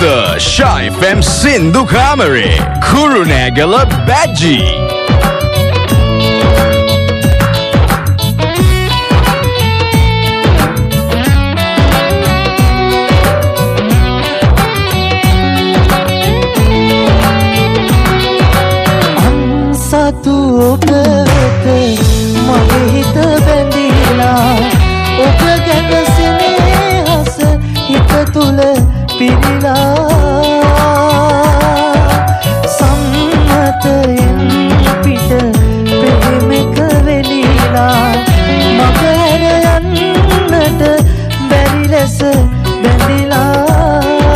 අද Shy FM සින්දු කාමරේ කුරුණෑගල බැජි අන්සතු ඔබ වෙත මගේ හිත බැඳිලා ඔබ ගැන සෙනෙහස හිත තුල පිරිලා සම්මතයෙන් පිට ප්‍රේමක වෙලිලා මග හැර යන්නට බැරි ලෙස බැඳිලා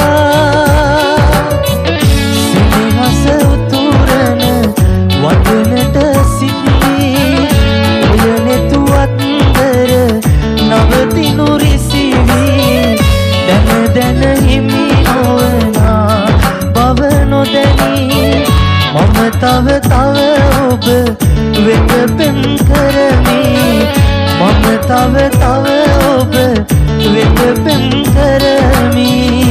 සෙනෙහස උතුරන වදනට සිටී ඔය නෙතු අත්තර නවතිනු රිසිවී දැන හිමි නොවනා බව නොදැනී මම තව ඔබ වෙත පෙම් කරමි මම තව ඔබ වෙත පෙම් කරමි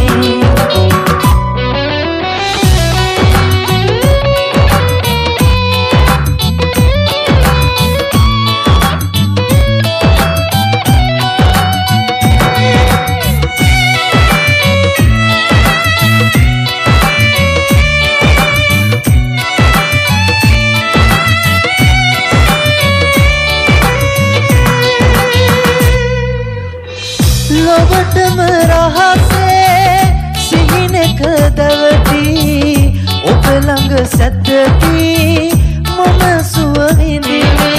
ලොවටම රහසේ සිහිනක දවටි ඔබ ළඟ සැතටි මම සුව විඳිමි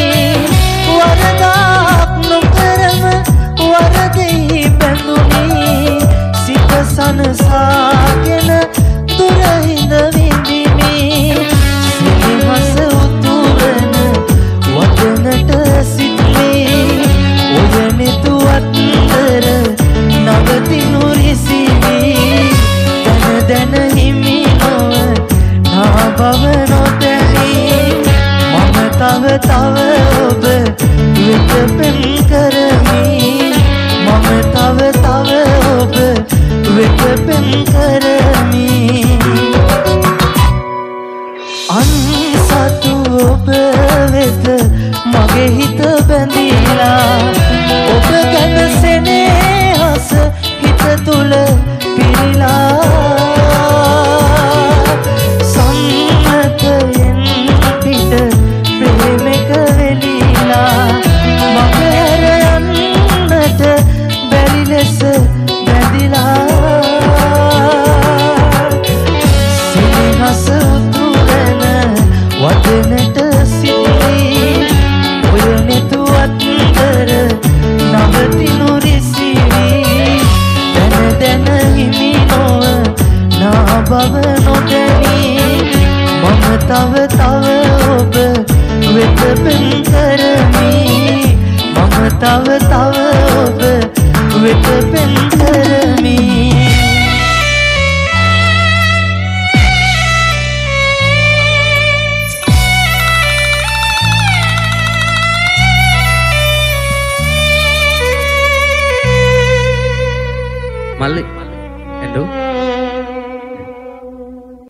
වරදක් නොකරම වරදෙහි බැඳුනි සිත සනසාගෙන දුර හිඳ විඳිමි සිහිමස උතුරන වදනට සිටී ඔය නෙතු අත්තර නවතිනු රිසිවී දැන හිමි නොව නා බව නොදැනී මම තව ඔබ වෙත පෙම් කරමි මම තව ඔබ වෙත පෙම් කරමි අන්සතු ඔබ වෙත මගේ හිත බැඳිලා ඔබ ගැන සෙනෙහස හිත තුල පිරිලා සම්මතයෙන් පිට ප්‍රේමක වෙලිලා මග හැර යන්නට බැරි ලෙස බැඳිලා සෙනෙහස උතුරන වදනට සිටී ඔය නෙතු අත්තර නවතිනු රිසිවී දැන හිමි නොව නා බව නොදැනී මම තව ඔබ වෙත පෙම් කරමි මම තව ඔබ වෙත පෙම්